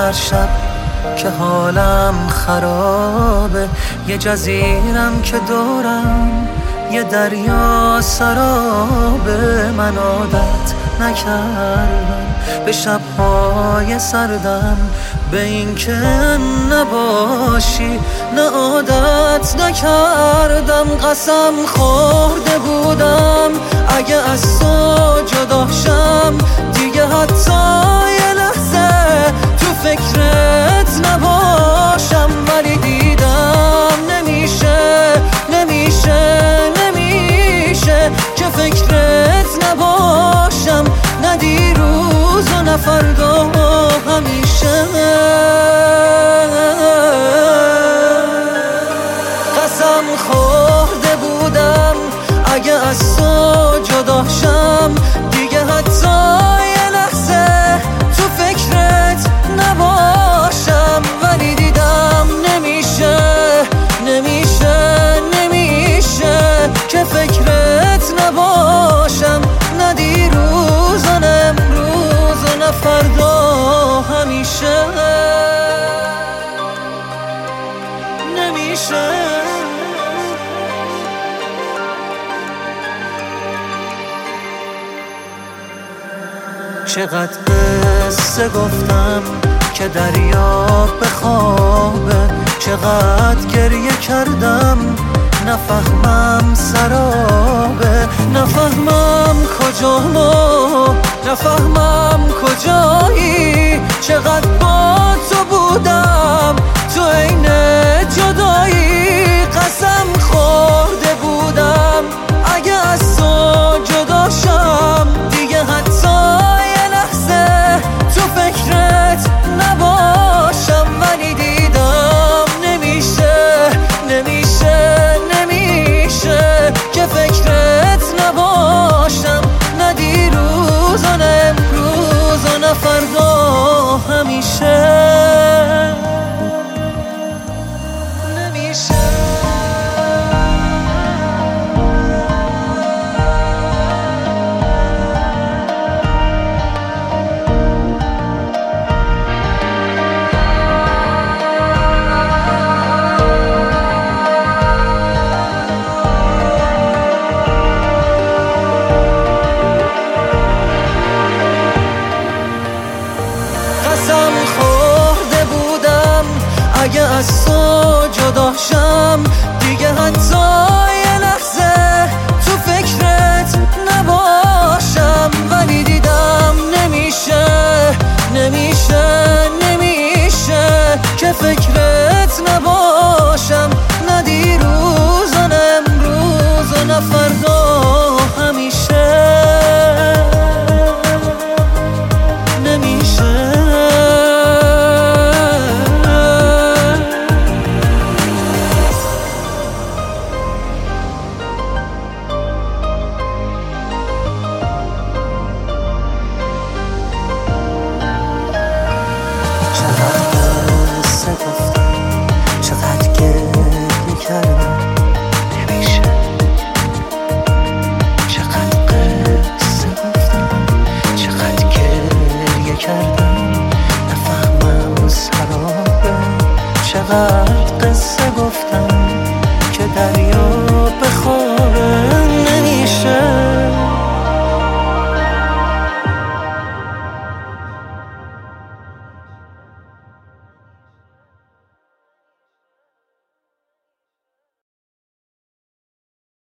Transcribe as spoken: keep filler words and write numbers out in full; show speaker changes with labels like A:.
A: هر شب که حالم خرابه، یه جزیرم که دورم یه دریا سرابه. من عادت نکردم به شب‌های سردم، به این که نباشی نه عادت نکردم. قسم خورده بودم اگه از تو جدا شم دیگه حتی یه لحظه تو فکرت نباشم، ولی دیدم نمیشه نمیشه نمیشه که فکرت نباشم، نه دیروز و نه فردا همیشه. قسم خورده بودم اگه از تو جدا شم دیگه حتی یه لحظه تو فکرت نباشم، ولی دیدم نمیشه نمیشه نمیشه که فکرت نباشم، نه دیروز و نه امروز و نه فردا همیشه. نمیشه چقدر قصه گفتم که دریا بخوابه، چقدر گریه کردم نفهمم سرابه، نفهمم کجام و نفهمم کجایی. چقدر با تو بودم تو عین جدایی، قسم خورده بودم اگه از تو جدا شم دیگه حتی یه لحظه تو فکرت نباشم، ولی دیدم نمیشه نمیشه نمیشه که فکرت نباشم، نه دیروز و نه امروز و نه فردا همیشه. قسم خورده بودم اگه از تو جدا شم دیگه حتی یه لحظه تو فکرت نباشم، ولی دیدم نمیشه نمیشه نمیشه که فکرت نباشم.